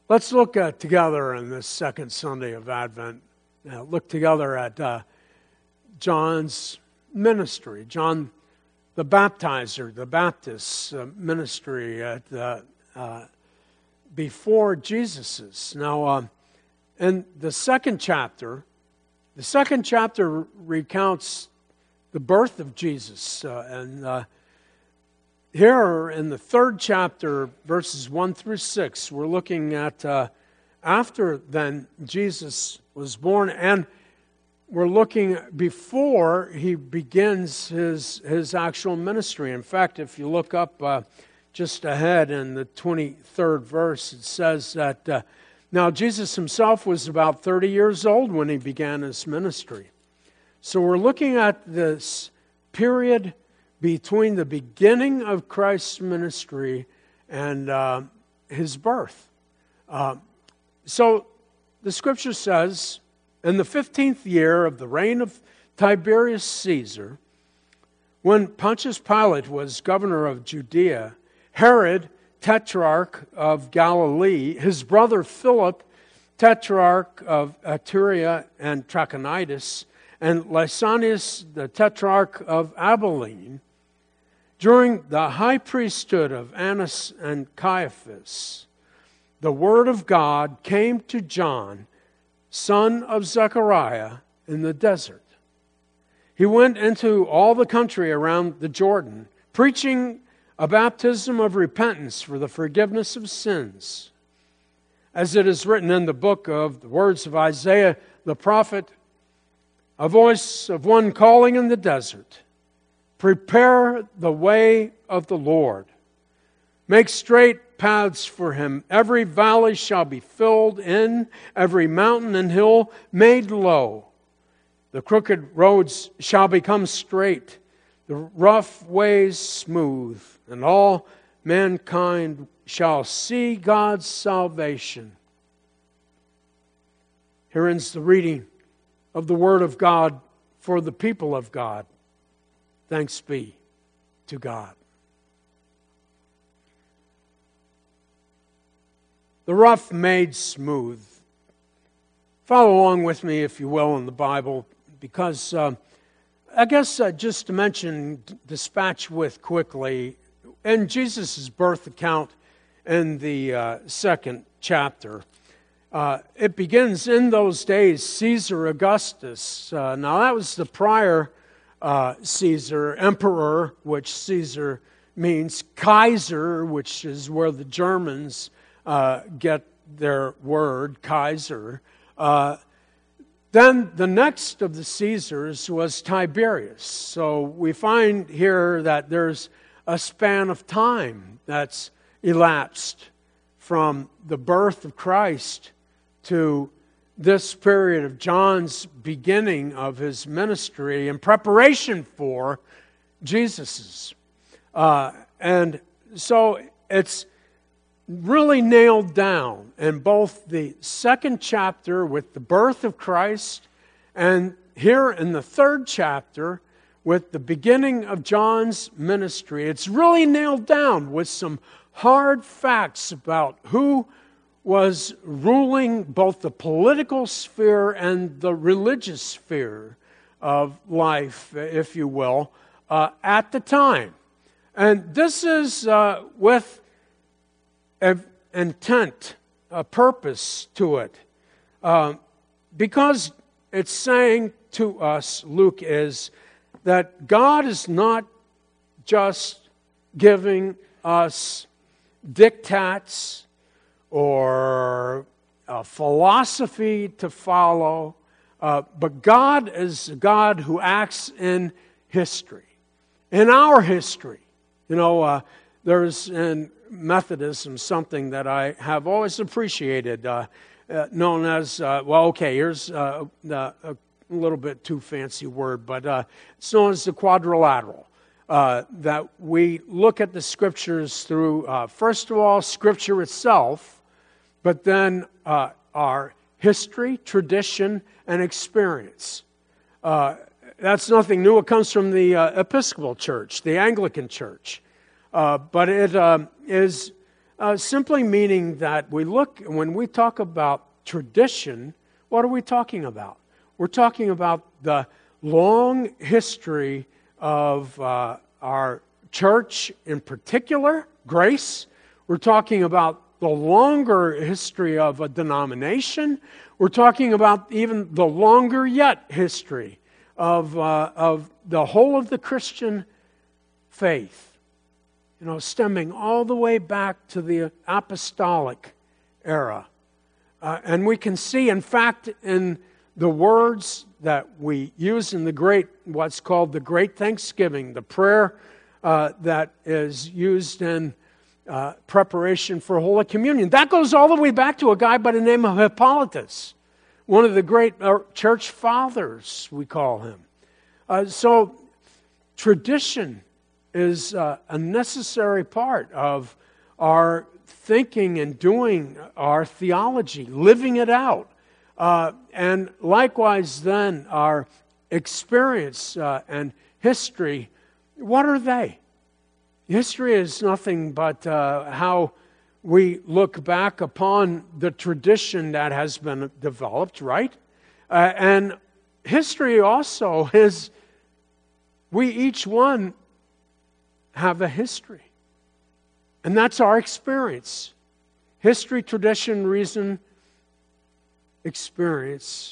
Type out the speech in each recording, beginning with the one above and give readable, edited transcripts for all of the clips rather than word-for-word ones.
Let's look together on this second Sunday of Advent. Look together at John's ministry, John the Baptizer, the Baptist ministry before Jesus's. Now, in the second chapter recounts the birth of Jesus, and here in the third chapter, verses 1 through 6, we're looking at after then Jesus was born, and we're looking before he begins his actual ministry. In fact, if you look up just ahead in the 23rd verse, it says that now Jesus himself was about 30 years old when he began his ministry. So we're looking at this period between the beginning of Christ's ministry and his birth. So the scripture says, in the 15th year of the reign of Tiberius Caesar, when Pontius Pilate was governor of Judea, Herod, tetrarch of Galilee, his brother Philip, tetrarch of Iturea and Trachonitis, and Lysanias, the tetrarch of Abilene, during the high priesthood of Annas and Caiaphas, the word of God came to John, son of Zechariah, in the desert. He went into all the country around the Jordan, preaching a baptism of repentance for the forgiveness of sins. As it is written in the book of the words of Isaiah the prophet, a voice of one calling in the desert, prepare the way of the Lord. Make straight paths for him. Every valley shall be filled in, every mountain and hill made low. The crooked roads shall become straight, the rough ways smooth, and all mankind shall see God's salvation. Here ends the reading of the Word of God for the people of God. Thanks be to God. The rough made smooth. Follow along with me, if you will, in the Bible, because I guess just to mention, dispatch with quickly, in Jesus' birth account in the second chapter, it begins, in those days, Caesar Augustus. Now that was the prior Caesar, emperor, which Caesar means, Kaiser, which is where the Germans get their word, Kaiser. Then the next of the Caesars was Tiberius. So we find here that there's a span of time that's elapsed from the birth of Christ to this period of John's beginning of his ministry in preparation for Jesus's. And so it's really nailed down in both the second chapter with the birth of Christ and here in the third chapter with the beginning of John's ministry. It's really nailed down with some hard facts about who was ruling both the political sphere and the religious sphere of life, if you will, at the time. And this is with an intent, a purpose to it. Because it's saying to us, Luke is, that God is not just giving us diktats or a philosophy to follow, but God is a God who acts in history, in our history. You know, there's in Methodism something that I have always appreciated, known as, here's a little bit too fancy word, but it's known as the quadrilateral. That we look at the Scriptures through, first of all, Scripture itself, but then our history, tradition, and experience. That's nothing new. It comes from the Episcopal Church, the Anglican Church. But it is simply meaning that when we talk about tradition, what are we talking about? We're talking about the long history of our church in particular, Grace. We're talking about the longer history of a denomination. We're talking about even the longer yet history of the whole of the Christian faith. Stemming all the way back to the apostolic era. And we can see, in fact, in the words that we use in what's called the Great Thanksgiving, the prayer that is used in preparation for Holy Communion. That goes all the way back to a guy by the name of Hippolytus, one of the great church fathers, we call him. So tradition is a necessary part of our thinking and doing our theology, living it out. And likewise then, our experience and history, what are they? History is nothing but how we look back upon the tradition that has been developed, right? And history also is, we each one have a history. And that's our experience. History, tradition, reason, experience.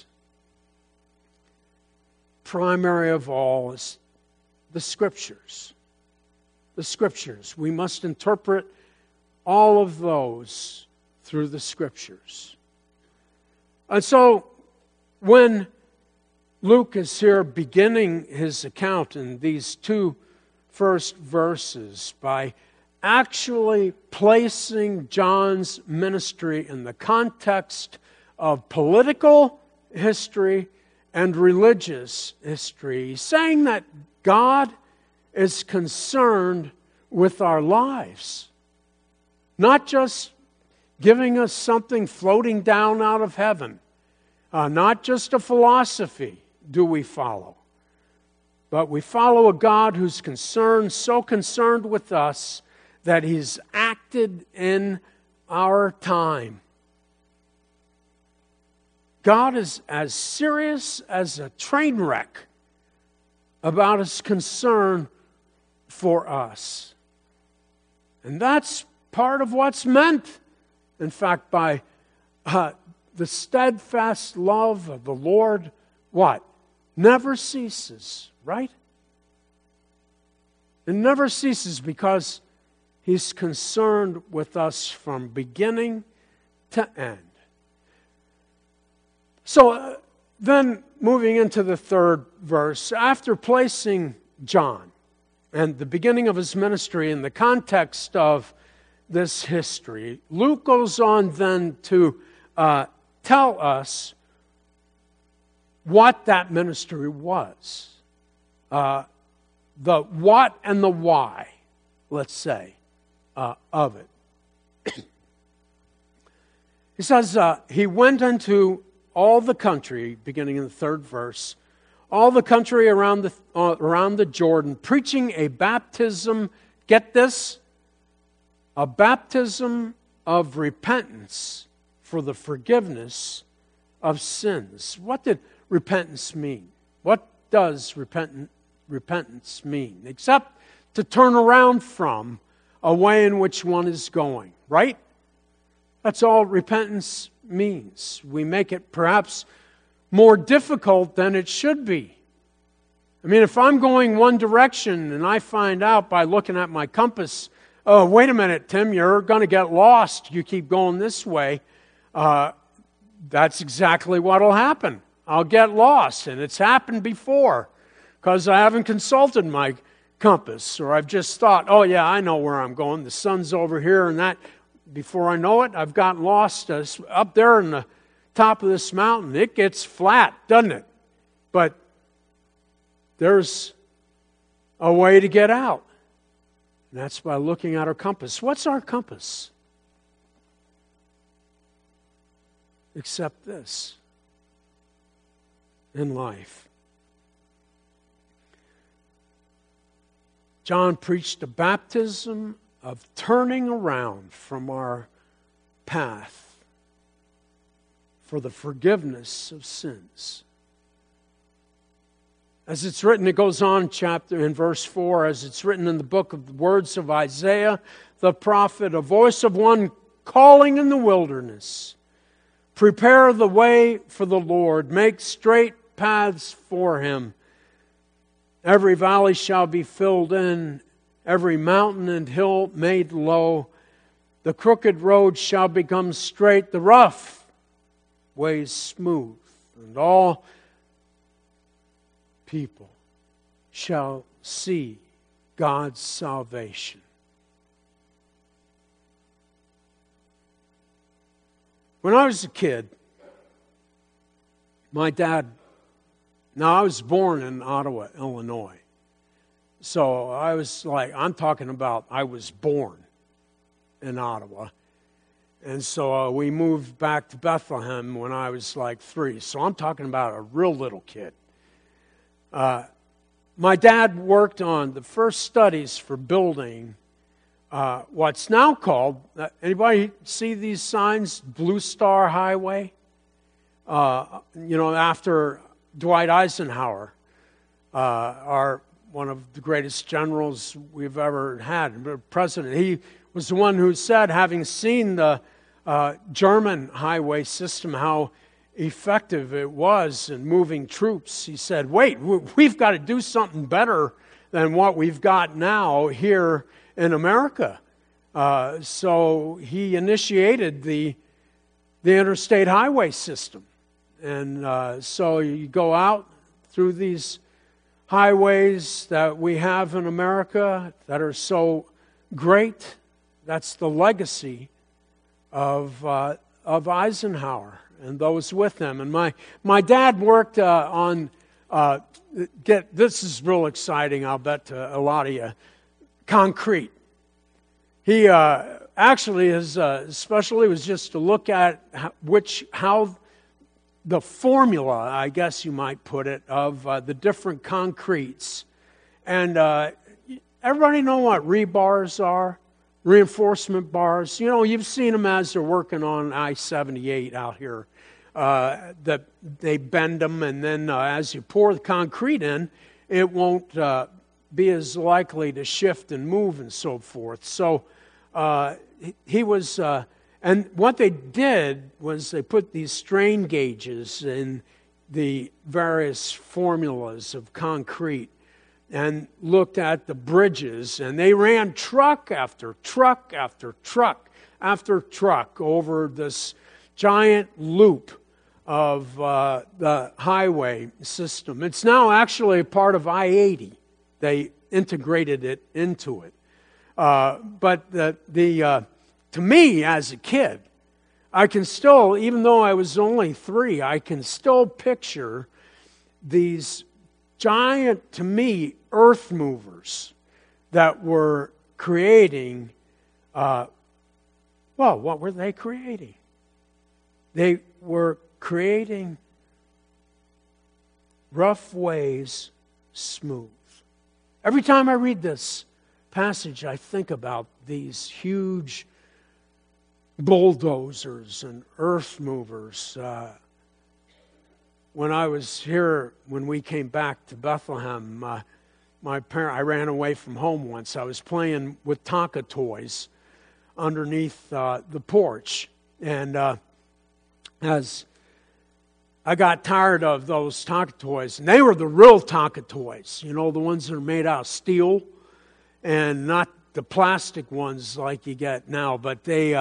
Primary of all is the Scriptures. The Scriptures. We must interpret all of those through the Scriptures. And so, when Luke is here beginning his account in these two first verses by actually placing John's ministry in the context of political history and religious history, saying that God is concerned with our lives, not just giving us something floating down out of heaven, not just a philosophy do we follow, but we follow a God who's so concerned with us that He's acted in our time. God is as serious as a train wreck about His concern for us. And that's part of what's meant, in fact, by the steadfast love of the Lord, what? Never ceases, right? It never ceases because He's concerned with us from beginning to end. So then moving into the third verse, after placing John and the beginning of his ministry in the context of this history, Luke goes on then to tell us what that ministry was. The what and the why, let's say, of it. He says, he went into all the country, beginning in the third verse, all the country around the Jordan, preaching a baptism, get this, a baptism of repentance for the forgiveness of sins. What did repentance mean? What does repentance mean? Except to turn around from a way in which one is going, right? That's all repentance means. We make it perhaps more difficult than it should be. I mean, if I'm going one direction and I find out by looking at my compass, oh, wait a minute, Tim, you're going to get lost. You keep going this way. That's exactly what will happen. I'll get lost, and it's happened before because I haven't consulted my compass, or I've just thought, oh yeah, I know where I'm going. The sun's over here, and that. Before I know it, I've gotten lost up there in the top of this mountain. It gets flat, doesn't it? But there's a way to get out. And that's by looking at our compass. What's our compass? Except this in life. John preached a baptism of turning around from our path for the forgiveness of sins. As it's written, it goes on in verse 4, as it's written in the book of the words of Isaiah, the prophet, a voice of one calling in the wilderness, prepare the way for the Lord, make straight paths for Him. Every valley shall be filled in, every mountain and hill made low. The crooked road shall become straight, the rough ways smooth, and all people shall see God's salvation. When I was a kid, my dad, now I was born in Ottawa, Illinois. So I was I'm talking about I was born in Ottawa. And so we moved back to Bethlehem when I was 3. So I'm talking about a real little kid. My dad worked on the first studies for building what's now called, anybody see these signs? Blue Star Highway? After Dwight Eisenhower, one of the greatest generals we've ever had, the president. He was the one who said, having seen the German highway system, how effective it was in moving troops, he said, wait, we've got to do something better than what we've got now here in America. So he initiated the interstate highway system. And so you go out through these highways that we have in America that are so great. That's the legacy of Eisenhower and those with him. And my dad worked on, this is real exciting, I'll bet to a lot of you, concrete. He actually, his specialty was just to look at how the formula, I guess you might put it, of the different concretes. And everybody know what rebars are? Reinforcement bars. You've seen them as they're working on I-78 out here. That they bend them, and then as you pour the concrete in, it won't be as likely to shift and move and so forth. So he was... And what they did was they put these strain gauges in the various formulas of concrete and looked at the bridges, and they ran truck after truck after truck after truck over this giant loop of the highway system. It's now actually a part of I-80. They integrated it into it. But to me, as a kid, I can still, even though I was only 3, I can still picture these giant, to me, earth movers that were creating, what were they creating? They were creating rough ways smooth. Every time I read this passage, I think about these huge bulldozers and earth movers. When I was here, when we came back to Bethlehem, I ran away from home once. I was playing with Tonka toys underneath the porch. And as I got tired of those Tonka toys, and they were the real Tonka toys, the ones that are made out of steel and not the plastic ones like you get now, but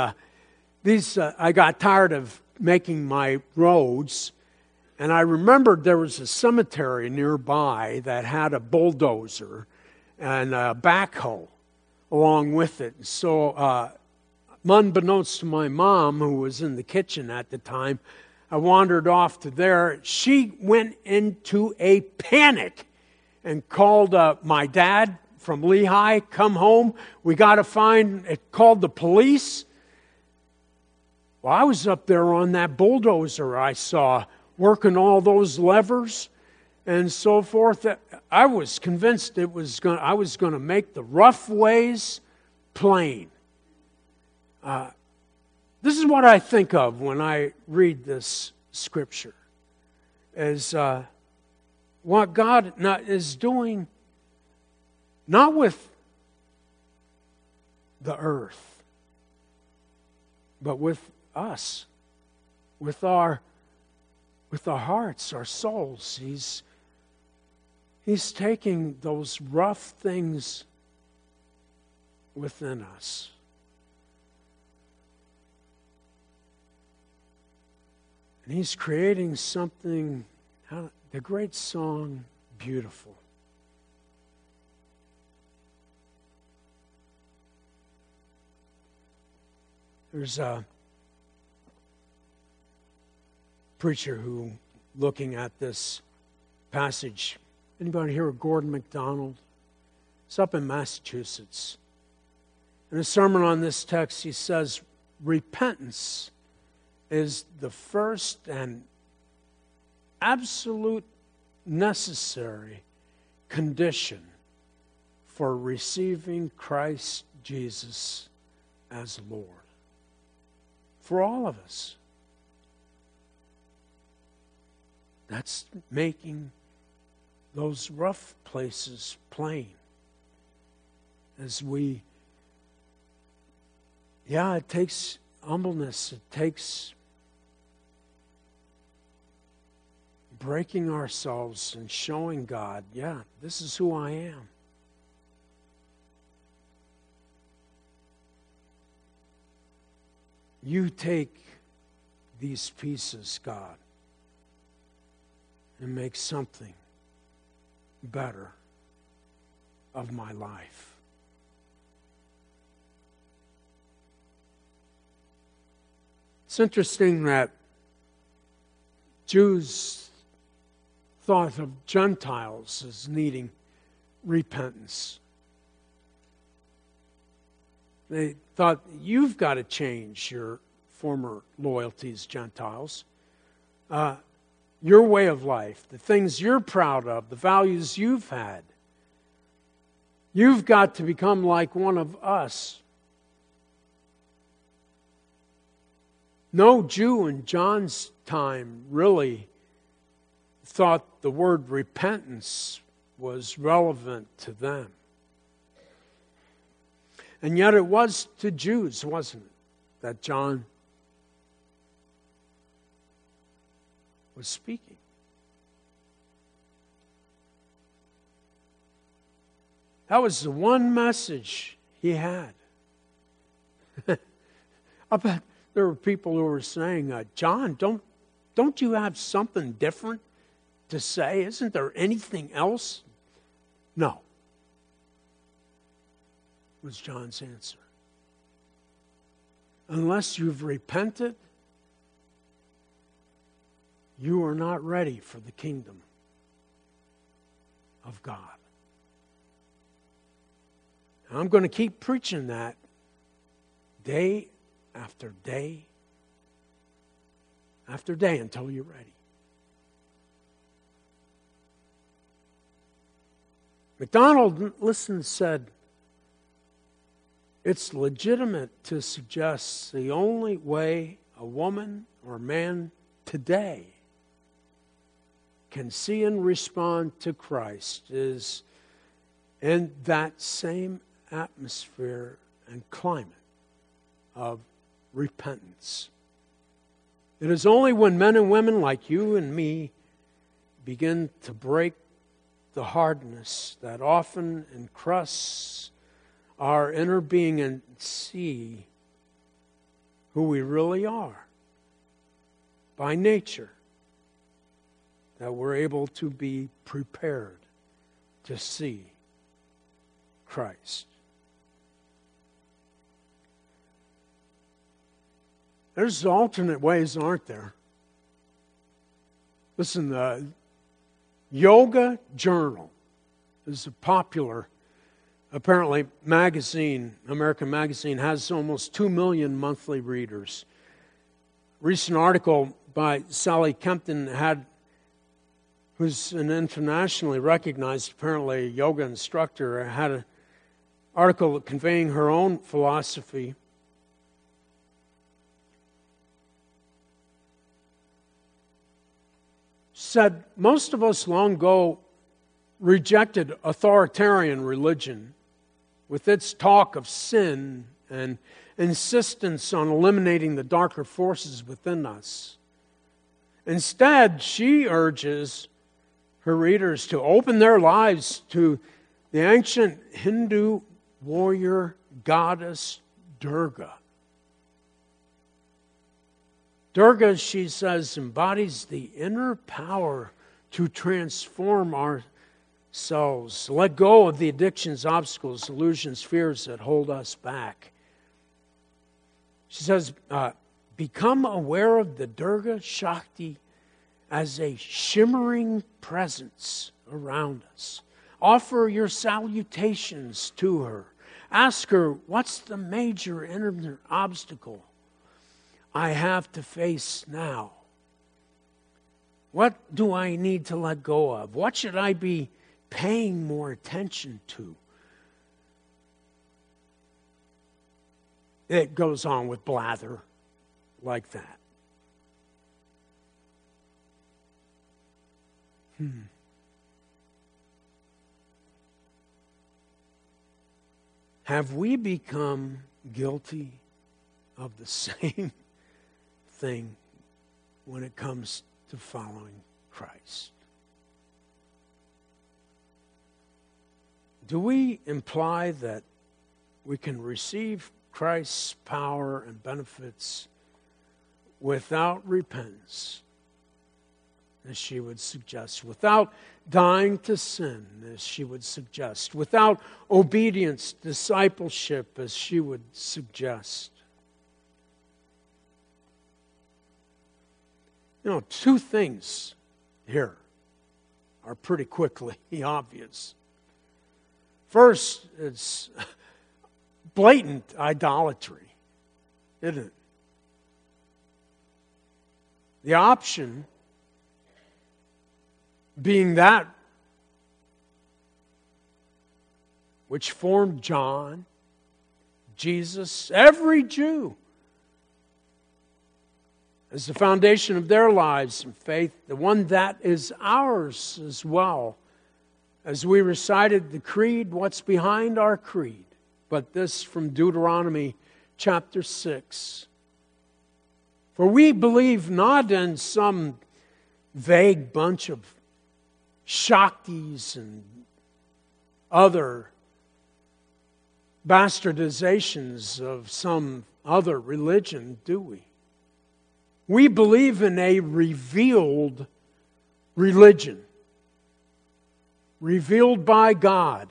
I got tired of making my roads, and I remembered there was a cemetery nearby that had a bulldozer and a backhoe along with it. So, unbeknownst to my mom, who was in the kitchen at the time, I wandered off to there. She went into a panic and called my dad from Lehigh, come home. We got to called the police. Well, I was up there on that bulldozer I saw working all those levers and so forth. I was convinced I was going to make the rough ways plain. This is what I think of when I read this scripture, is what God is doing, not with the earth, but with us, with our hearts, our souls. He's taking those rough things within us. And He's creating something, the great song, Beautiful. There's a preacher who, looking at this passage, anybody hear of Gordon MacDonald? It's up in Massachusetts. In a sermon on this text, he says, repentance is the first and absolute necessary condition for receiving Christ Jesus as Lord. For all of us. That's making those rough places plain. As it takes humbleness. It takes breaking ourselves and showing God, this is who I am. You take these pieces, God, and make something better of my life. It's interesting that Jews thought of Gentiles as needing repentance. They thought, you've got to change your former loyalties, Gentiles. Your way of life, the things you're proud of, the values you've had. You've got to become like one of us. No Jew in John's time really thought the word repentance was relevant to them. And yet it was to Jews, wasn't it, that John was speaking. That was the one message he had. I bet there were people who were saying, John, don't you have something different to say? Isn't there anything else? No, was John's answer. Unless you've repented, you are not ready for the kingdom of God. And I'm going to keep preaching that day after day after day until you're ready. MacDonald, listen, said, it's legitimate to suggest the only way a woman or man today can see and respond to Christ is in that same atmosphere and climate of repentance. It is only when men and women like you and me begin to break the hardness that often encrusts our inner being and see who we really are by nature, that we're able to be prepared to see Christ. There's alternate ways, aren't there? Listen, the Yoga Journal is a popular, apparently, magazine. American magazine has almost 2 million monthly readers. A recent article by Sally Kempton who's an internationally recognized, apparently, yoga instructor, had an article conveying her own philosophy. Said, most of us long ago rejected authoritarian religion with its talk of sin and insistence on eliminating the darker forces within us. Instead, she urges her readers to open their lives to the ancient Hindu warrior goddess Durga. Durga, she says, embodies the inner power to transform ourselves, let go of the addictions, obstacles, illusions, fears that hold us back. She says, become aware of the Durga Shakti as a shimmering presence around us. Offer your salutations to her. Ask her, what's the major inner obstacle I have to face now? What do I need to let go of? What should I be paying more attention to? It goes on with blather like that. Have we become guilty of the same thing when it comes to following Christ? Do we imply that we can receive Christ's power and benefits without repentance, as she would suggest, without dying to sin, as she would suggest, without obedience, discipleship, as she would suggest? You know, two things here are pretty quickly obvious. First, it's blatant idolatry, isn't it? The option being that which formed John, Jesus, every Jew, as the foundation of their lives and faith, the one that is ours as well. As we recited the creed, what's behind our creed? But this from Deuteronomy chapter 6. For we believe not in some vague bunch of Shaktis and other bastardizations of some other religion, do we? We believe in a revealed religion, revealed by God,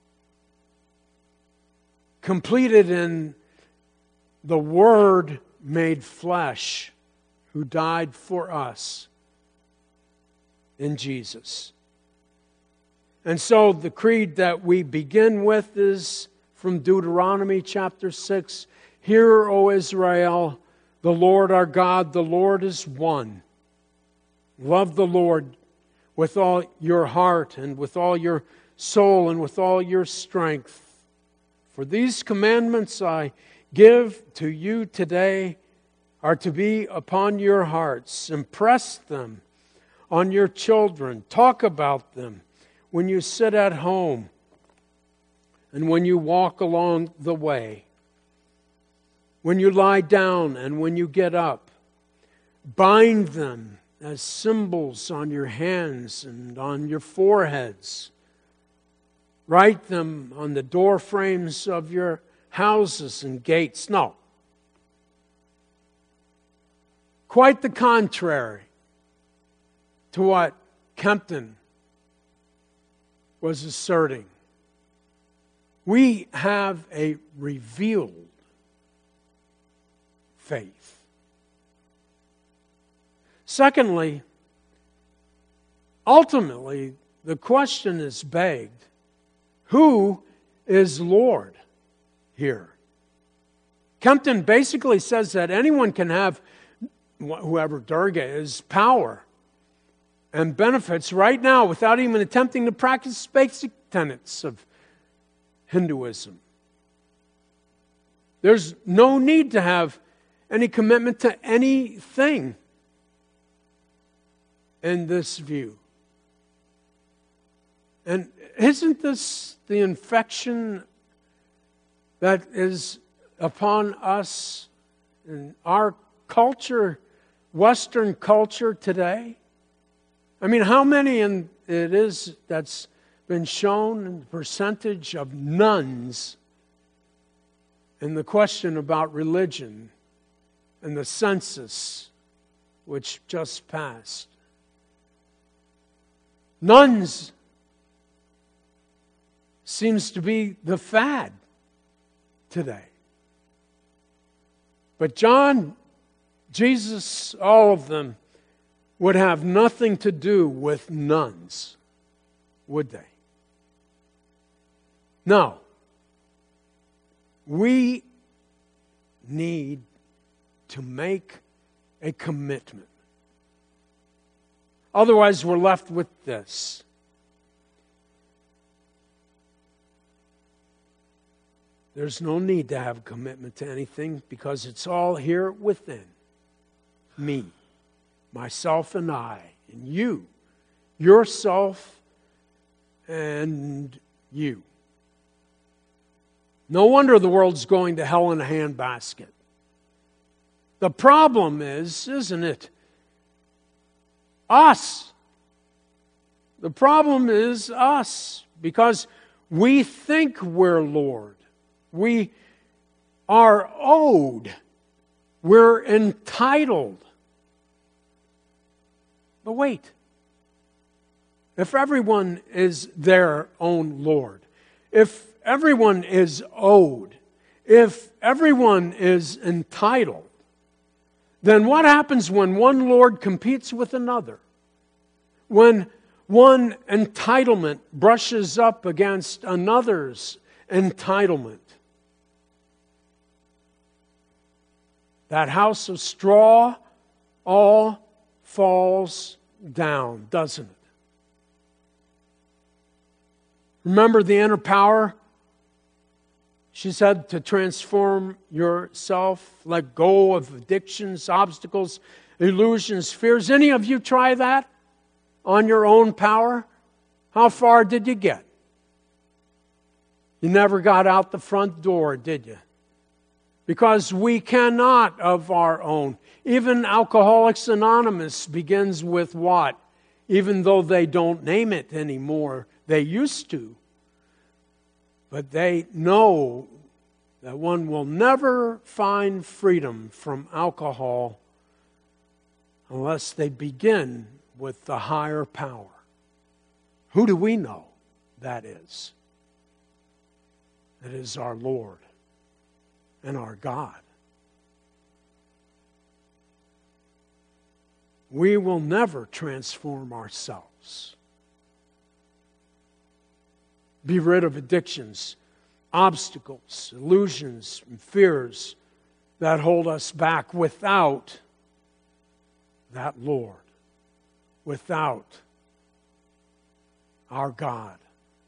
completed in the Word made flesh, who died for us in Jesus. And so the creed that we begin with is from Deuteronomy chapter 6. Hear, O Israel, the Lord our God, the Lord is one. Love the Lord with all your heart and with all your soul and with all your strength. For these commandments I give to you today are to be upon your hearts. Impress them on your children. Talk about them when you sit at home and when you walk along the way, when you lie down and when you get up. Bind them as symbols on your hands and on your foreheads. Write them on the door frames of your houses and gates. No. Quite the contrary to what Kempton was asserting. We have a revealed faith. Secondly, ultimately, the question is begged, who is Lord here? Kempton basically says that anyone can have, whoever Durga is, power and benefits right now without even attempting to practice basic tenets of Hinduism. There's no need to have any commitment to anything in this view. And isn't this the infection that is upon us in our culture, Western culture today? I mean, how many it is that's been shown in the percentage of nuns in the question about religion and the census which just passed? Nuns seems to be the fad today. But John, Jesus, all of them would have nothing to do with nuns, would they? No. We need to make a commitment. Otherwise, we're left with this. There's no need to have a commitment to anything because it's all here within me, myself and I, and you, yourself and you. No wonder the world's going to hell in a handbasket. The problem is, isn't it, us. The problem is us because we think we're Lord. We are owed. We're entitled. But wait. If everyone is their own Lord, if everyone is owed, if everyone is entitled, then what happens when one Lord competes with another? When one entitlement brushes up against another's entitlement? That house of straw all falls down, doesn't it? Remember the inner power? She said to transform yourself, let go of addictions, obstacles, illusions, fears. Any of you try that on your own power? How far did you get? You never got out the front door, did you? Because we cannot of our own. Even Alcoholics Anonymous begins with what? Even though they don't name it anymore, they used to. But they know that one will never find freedom from alcohol unless they begin with the higher power. Who do we know that is? It is our Lord and our God. We will never transform ourselves. Be rid of addictions, obstacles, illusions, and fears that hold us back without that Lord, without our God,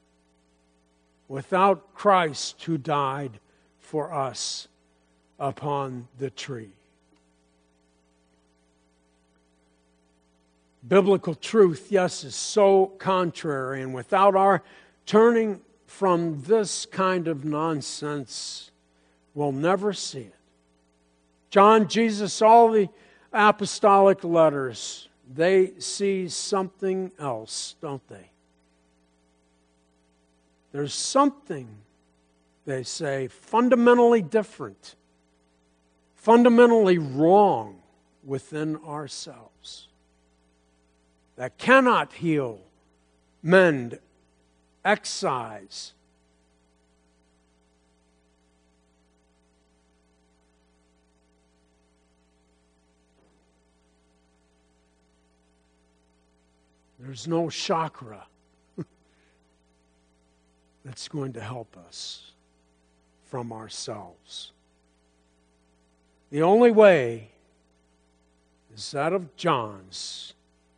without Christ who died for us upon the tree. Biblical truth, yes, is so contrary, and without our turning from this kind of nonsense, we'll never see it. John, Jesus, all the apostolic letters, they see something else, don't they? There's something, they say, fundamentally different, fundamentally wrong within ourselves that cannot heal, mend, excise. There's no chakra that's going to help us from ourselves. The only way is that of John's,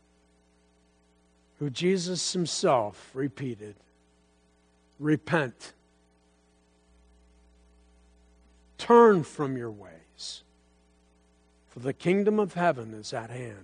who Jesus himself repeated. Repent. Turn from your ways, for the kingdom of heaven is at hand.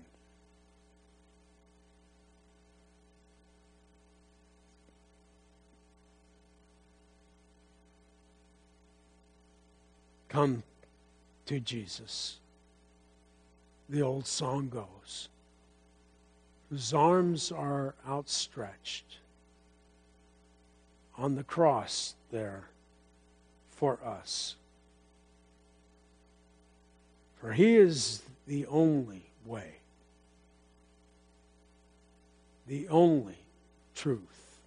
Come to Jesus. The old song goes, whose arms are outstretched on the cross there for us. For He is the only way, the only truth,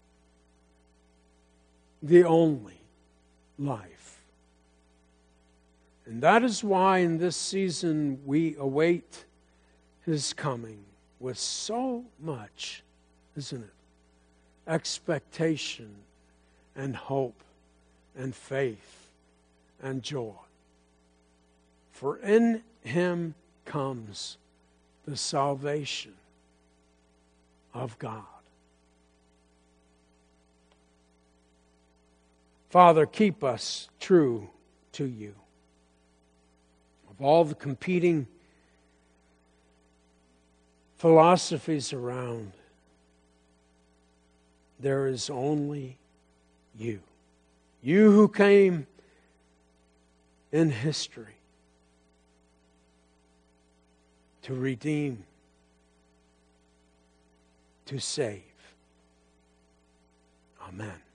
the only life. And that is why in this season we await His coming with so much, isn't it? Expectation and hope and faith and joy. For in Him comes the salvation of God. Father, keep us true to You. Of all the competing philosophies around, there is only You. You who came in history to redeem, to save. Amen.